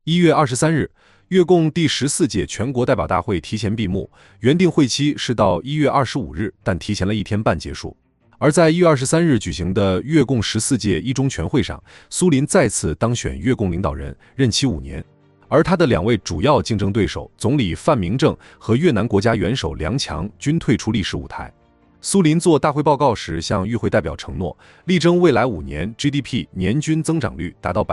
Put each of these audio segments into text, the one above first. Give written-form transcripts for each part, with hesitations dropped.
1月23日，越共第14届全国代表大会提前闭幕，原定会期是到1月25日，但提前了1天半结束。而在1月23日举行的越共14届一中全会上，苏林再次当选越共领导人，任期5年。而他的2位主要竞争对手总理范明政和越南国家元首梁强均退出历史舞台。苏林做大会报告时向与会代表承诺，力争未来5年 GDP 年均增长率达到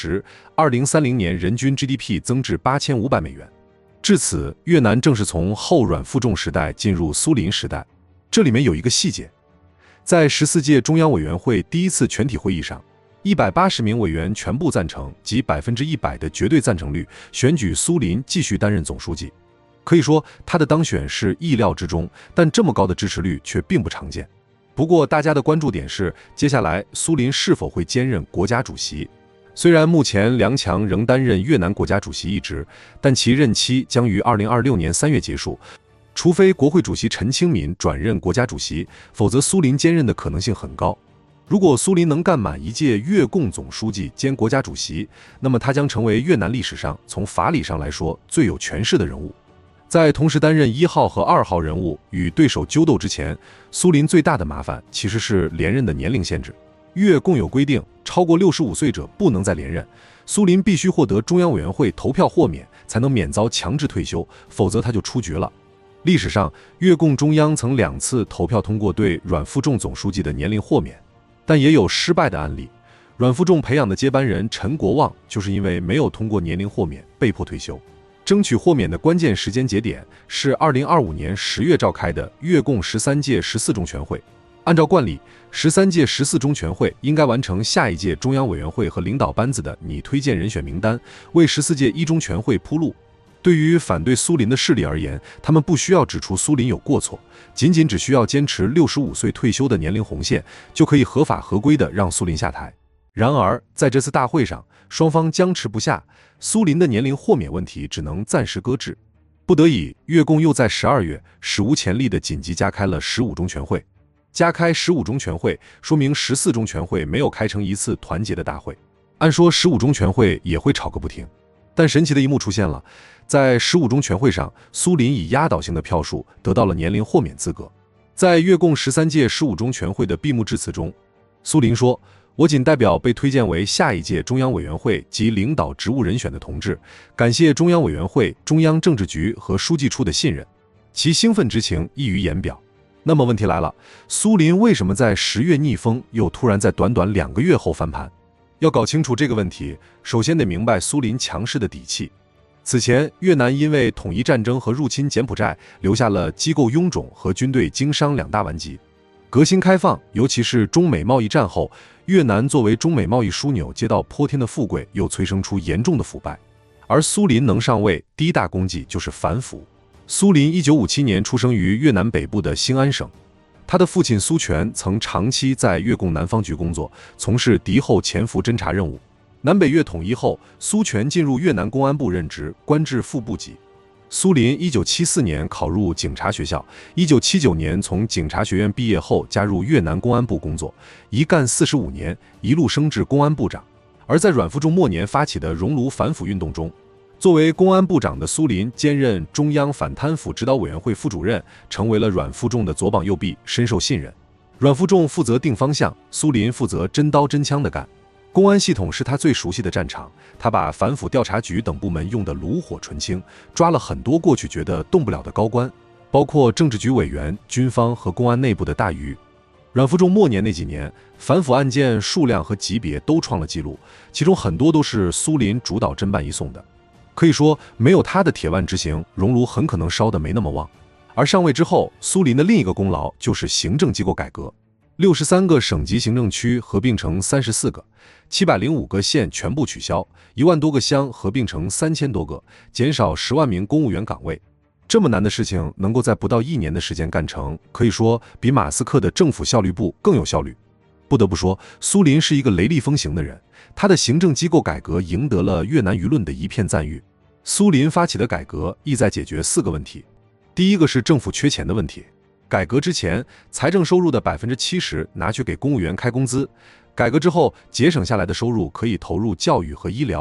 10%，2030年人均 GDP 增至8500美元。至此，越南正式从后阮富仲时代进入苏林时代。这里面有一个细节，在14届中央委员会第一次全体会议上，180名委员全部赞成，即100%的绝对赞成率，选举苏林继续担任总书记。可以说，他的当选是意料之中，但这么高的支持率却并不常见。不过，大家的关注点是，接下来苏林是否会兼任国家主席？虽然目前梁强仍担任越南国家主席一职，但其任期将于2026年3月结束。除非国会主席陈清民转任国家主席，否则苏林兼任的可能性很高。如果苏林能干满1届越共总书记兼国家主席，那么他将成为越南历史上从法理上来说最有权势的人物。在同时担任1号和2号人物与对手纠斗之前，苏林最大的麻烦其实是连任的年龄限制。越共有规定，超过65岁者不能再连任，苏林必须获得中央委员会投票豁免，才能免遭强制退休，否则他就出局了。历史上，越共中央曾2次投票通过对阮富仲总书记的年龄豁免，但也有失败的案例。阮富仲培养的接班人陈国旺就是因为没有通过年龄豁免，被迫退休。争取豁免的关键时间节点是2025年10月召开的越共13届14中全会。按照惯例，13届14中全会应该完成下一届中央委员会和领导班子的拟推荐人选名单，为14届一中全会铺路。对于反对苏林的势力而言，他们不需要指出苏林有过错，仅只需要坚持65岁退休的年龄红线，就可以合法合规地让苏林下台。然而，在这次大会上，双方僵持不下，苏林的年龄豁免问题只能暂时搁置。不得已，越共又在12月史无前例的紧急加开了15中全会。加开15中全会，说明14中全会没有开成一次团结的大会。按说15中全会也会吵个不停，但神奇的一幕出现了，在15中全会上，苏林以压倒性的票数得到了年龄豁免资格。在越共13届15中全会的闭幕致辞中，苏林说，我仅代表被推荐为下一届中央委员会及领导职务人选的同志，感谢中央委员会、中央政治局和书记处的信任，其兴奋之情溢于言表。那么问题来了，苏林为什么在10月逆风，又突然在短短2个月后翻盘？要搞清楚这个问题，首先得明白苏林强势的底气。此前，越南因为统一战争和入侵柬埔寨，留下了机构臃肿和军队经商2大顽疾。革新开放，尤其是中美贸易战后，越南作为中美贸易枢纽，接到泼天的富贵，又催生出严重的腐败。而苏林能上位，第一大功绩就是反腐。苏林1957年出生于越南北部的兴安省，他的父亲苏全曾长期在越共南方局工作，从事敌后潜伏侦察任务。南北越统一后，苏全进入越南公安部任职，官至副部级。苏林1974年考入警察学校，1979年从警察学院毕业后加入越南公安部工作，一干45年，一路升至公安部长。而在阮富仲末年发起的熔炉反腐运动中，作为公安部长的苏林兼任中央反贪腐指导委员会副主任，成为了阮富仲的左膀右臂，深受信任。阮富仲负责定方向，苏林负责真刀真枪的干。公安系统是他最熟悉的战场，他把反腐调查局等部门用得炉火纯青，抓了很多过去觉得动不了的高官，包括政治局委员、军方和公安内部的大鱼。阮富仲末年那几年，反腐案件数量和级别都创了纪录，其中很多都是苏林主导侦办移送的。可以说，没有他的铁腕执行，熔炉很可能烧得没那么旺。而上位之后，苏林的另一个功劳就是行政机构改革。63个省级行政区合并成34个，705个县全部取消，1万多个乡合并成3000多个，减少10万名公务员岗位。这么难的事情能够在不到1年的时间干成，可以说比马斯克的政府效率部更有效率。不得不说，苏林是一个雷厉风行的人，他的行政机构改革赢得了越南舆论的一片赞誉。苏林发起的改革意在解决4个问题。第一个是政府缺钱的问题。改革之前，财政收入的70%拿去给公务员开工资，改革之后节省下来的收入可以投入教育和医疗。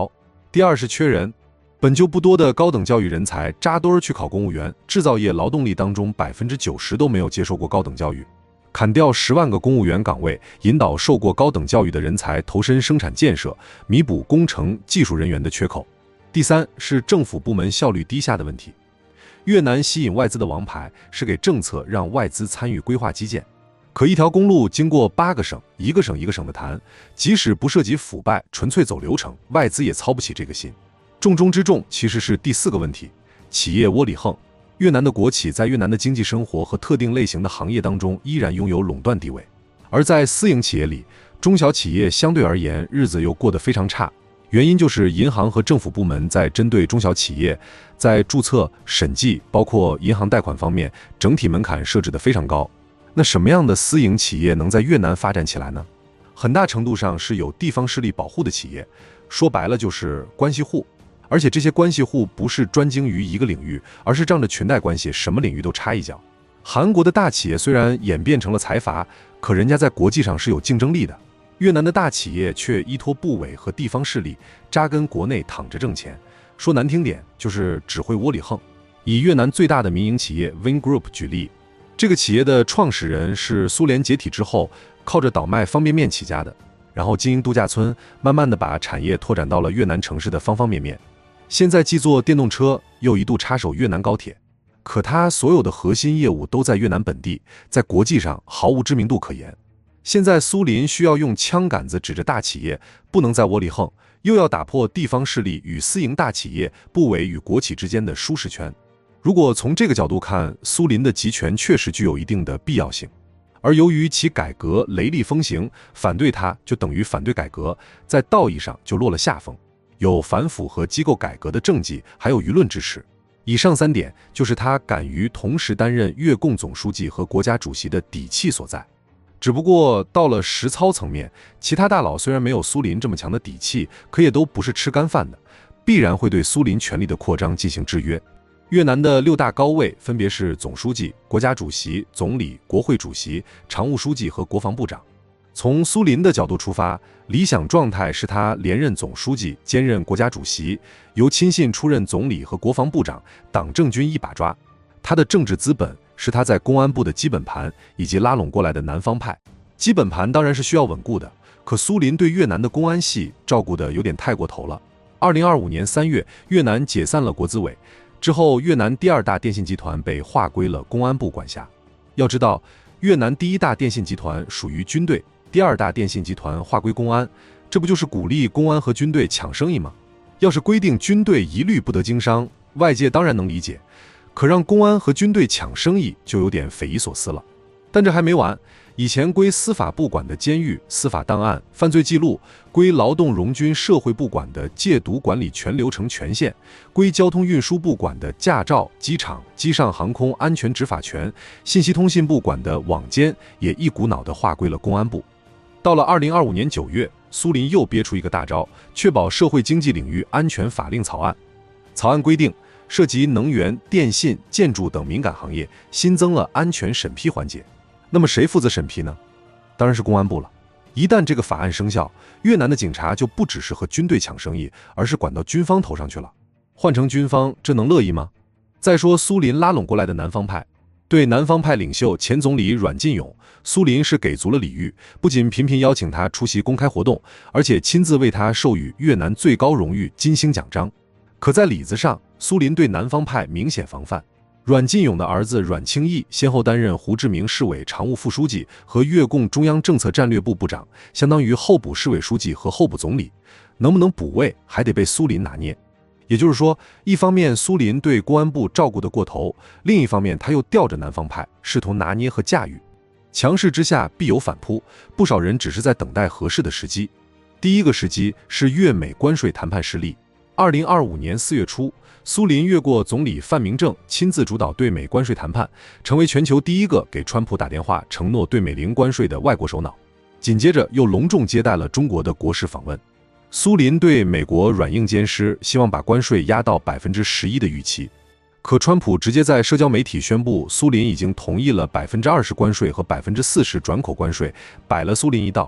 第二是缺人，本就不多的高等教育人才扎堆儿去考公务员，制造业劳动力当中90%都没有接受过高等教育，砍掉10万个公务员岗位，引导受过高等教育的人才投身生产建设，弥补工程技术人员的缺口。第三是政府部门效率低下的问题。越南吸引外资的王牌是给政策让外资参与规划基建，可一条公路经过8个省，一个省一个省的谈，即使不涉及腐败，纯粹走流程，外资也操不起这个心。重中之重其实是第4个问题，企业窝里横。越南的国企在越南的经济生活和特定类型的行业当中依然拥有垄断地位，而在私营企业里，中小企业相对而言日子又过得非常差。原因就是银行和政府部门在针对中小企业，在注册、审计，包括银行贷款方面，整体门槛设置得非常高。那什么样的私营企业能在越南发展起来呢？很大程度上是有地方势力保护的企业，说白了就是关系户。而且这些关系户不是专精于一个领域，而是仗着裙带关系，什么领域都插一脚。韩国的大企业虽然演变成了财阀，可人家在国际上是有竞争力的。越南的大企业却依托部委和地方势力，扎根国内躺着挣钱。说难听点，就是只会窝里横。以越南最大的民营企业 Vingroup 举例，这个企业的创始人是苏联解体之后靠着倒卖方便面起家的，然后经营度假村，慢慢的把产业拓展到了越南城市的方方面面。现在既做电动车，又一度插手越南高铁，可他所有的核心业务都在越南本地，在国际上毫无知名度可言。现在苏林需要用枪杆子指着大企业，不能再窝里横，又要打破地方势力与私营大企业、部委与国企之间的舒适圈。如果从这个角度看，苏林的集权确实具有一定的必要性。而由于其改革雷厉风行，反对它就等于反对改革，在道义上就落了下风，有反腐和机构改革的政绩，还有舆论支持。以上3点就是他敢于同时担任越共总书记和国家主席的底气所在。只不过到了实操层面，其他大佬虽然没有苏林这么强的底气，可也都不是吃干饭的，必然会对苏林权力的扩张进行制约。越南的6大高位分别是总书记、国家主席、总理、国会主席、常务书记和国防部长。从苏林的角度出发，理想状态是他连任总书记，兼任国家主席，由亲信出任总理和国防部长，党政军一把抓。他的政治资本是他在公安部的基本盘以及拉拢过来的南方派。基本盘当然是需要稳固的，可苏林对越南的公安系照顾得有点太过头了。2025年3月，越南解散了国资委之后，越南第2大电信集团被划归了公安部管辖。要知道，越南第1大电信集团属于军队，第2大电信集团划归公安，这不就是鼓励公安和军队抢生意吗？要是规定军队一律不得经商，外界当然能理解，可让公安和军队抢生意就有点匪夷所思了。但这还没完，以前归司法部管的监狱、司法档案、犯罪记录，归劳动荣军社会部管的戒毒管理全流程权限，归交通运输部管的驾照、机场、机上航空安全执法权，信息通信部管的网监也一股脑地划归了公安部。到了2025年9月，苏林又憋出一个大招，确保社会经济领域安全法令草案。草案规定，涉及能源、电信、建筑等敏感行业，新增了安全审批环节。那么谁负责审批呢？当然是公安部了。一旦这个法案生效，越南的警察就不只是和军队抢生意，而是管到军方头上去了。换成军方，这能乐意吗？再说苏林拉拢过来的南方派，对南方派领袖前总理阮晋勇，苏林是给足了礼遇，不仅频频邀请他出席公开活动，而且亲自为他授予越南最高荣誉金星奖章。可在里子上，苏林对南方派明显防范。阮晋勇的儿子阮清义先后担任胡志明市委常务副书记和越共中央政策战略部部长，相当于候补市委书记和候补总理，能不能补位还得被苏林拿捏。也就是说，一方面苏林对公安部照顾得过头，另一方面他又吊着南方派，试图拿捏和驾驭。强势之下必有反扑，不少人只是在等待合适的时机。第一个时机是越美关税谈判失利。2025年4月初，苏林越过总理范明政，亲自主导对美关税谈判，成为全球第一个给川普打电话承诺对美零关税的外国首脑。紧接着又隆重接待了中国的国事访问。苏林对美国软硬兼施，希望把关税压到11%的预期。可川普直接在社交媒体宣布，苏林已经同意了20%关税和40%转口关税，摆了苏林一道。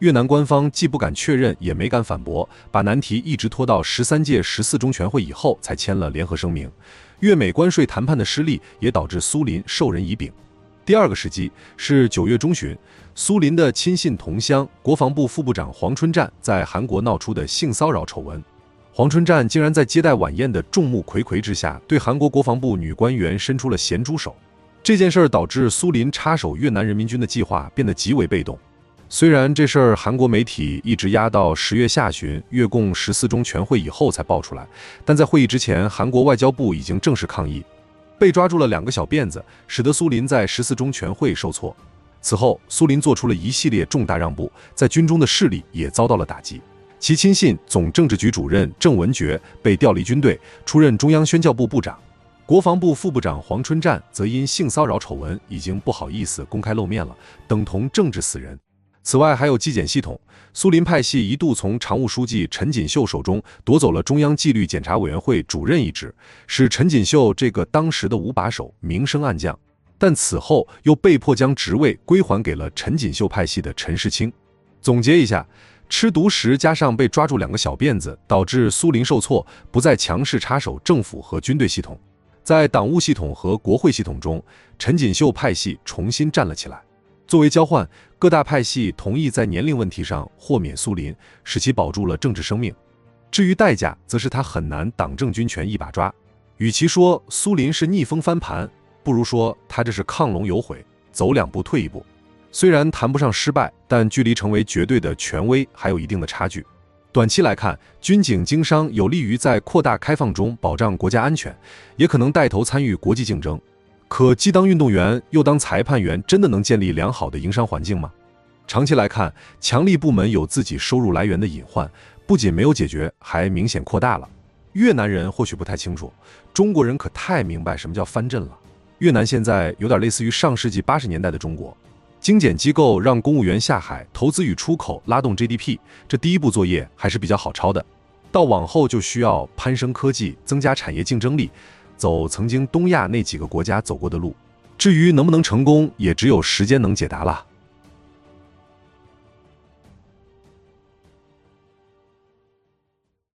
越南官方既不敢确认，也没敢反驳，把难题一直拖到13届14中全会以后才签了联合声明。越美关税谈判的失利也导致苏林授人以柄。第二个时机是9月中旬，苏林的亲信同乡、国防部副部长黄春战在韩国闹出的性骚扰丑闻。黄春战竟然在接待晚宴的众目睽睽之下，对韩国国防部女官员伸出了咸猪手。这件事儿导致苏林插手越南人民军的计划变得极为被动。虽然这事儿韩国媒体一直压到10月下旬越共14中全会以后才爆出来，但在会议之前，韩国外交部已经正式抗议，被抓住了2个小辫子，使得苏林在14中全会受挫。此后，苏林做出了一系列重大让步，在军中的势力也遭到了打击。其亲信总政治局主任郑文觉被调离军队，出任中央宣教部部长。国防部副部长黄春战则因性骚扰丑闻已经不好意思公开露面了，等同政治死人。此外，还有纪检系统，苏林派系一度从常务书记陈锦秀手中夺走了中央纪律检查委员会主任一职，使陈锦秀这个当时的五把手明升暗降，但此后又被迫将职位归还给了陈锦秀派系的陈世清。总结一下，吃独食加上被抓住2个小辫子，导致苏林受挫，不再强势插手政府和军队系统。在党务系统和国会系统中，陈锦秀派系重新站了起来。作为交换，各大派系同意在年龄问题上豁免苏林，使其保住了政治生命。至于代价，则是他很难党政军权一把抓。与其说苏林是逆风翻盘，不如说他这是亢龙有悔，走2步退1步。虽然谈不上失败，但距离成为绝对的权威还有一定的差距。短期来看，军警经商有利于在扩大开放中保障国家安全，也可能带头参与国际竞争。可既当运动员又当裁判员，真的能建立良好的营商环境吗？长期来看，强力部门有自己收入来源的隐患，不仅没有解决，还明显扩大了。越南人或许不太清楚，中国人可太明白什么叫藩镇了。越南现在有点类似于上世纪80年代的中国，精简机构让公务员下海，投资与出口，拉动 GDP， 这第一步作业还是比较好抄的。到往后就需要攀升科技，增加产业竞争力，走曾经东亚那几个国家走过的路。至于能不能成功，也只有时间能解答了。